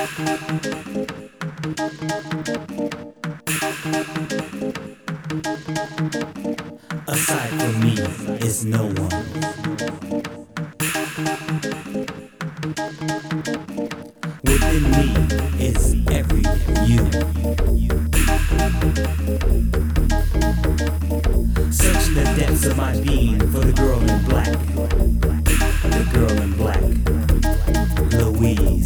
Aside from me is no one. Within me is every you. Searching the depths of my being for the girl in black. The girl in black. Louise.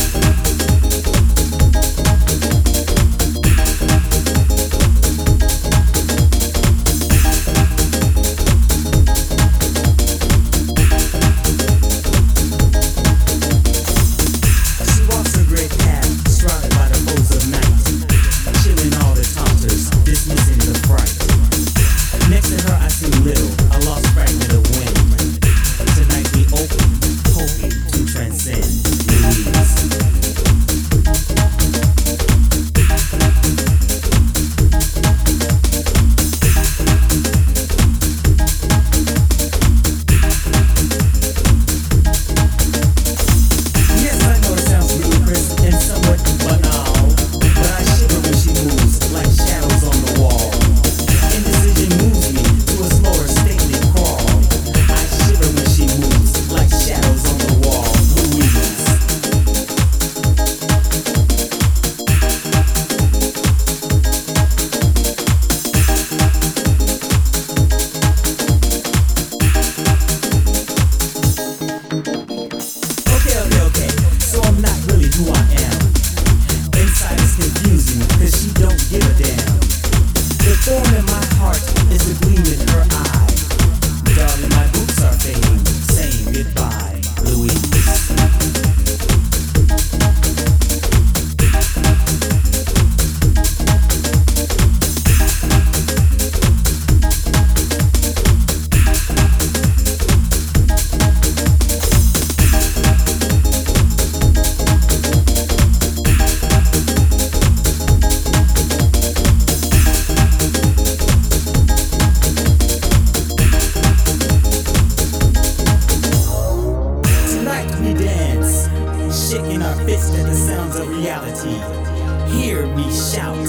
Shaking our fists at the sounds of reality. Hear me shout.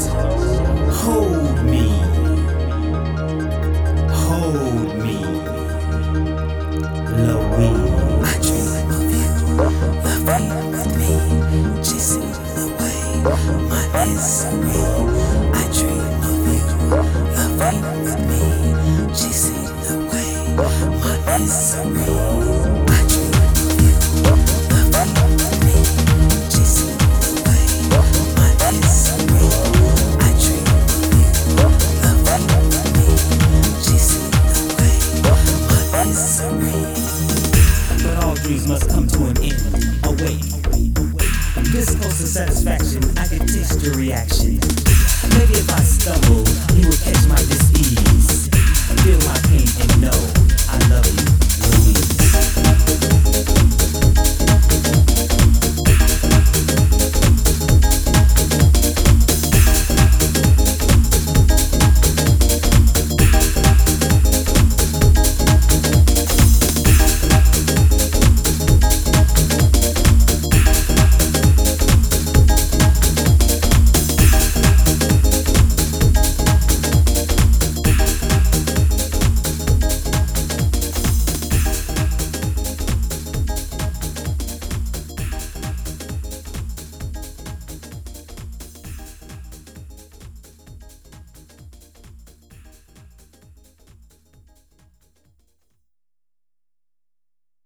Hold me. Hold me. Louise. I dream of you, loving with me, chasing away my misery. I dream of you, loving with me, chasing away my misery. But all dreams must come to an end. Away. This close to satisfaction, I can taste your reaction. Maybe if I stumble, you will catch my dis-ease. Feel my pain and know I love you, Louise.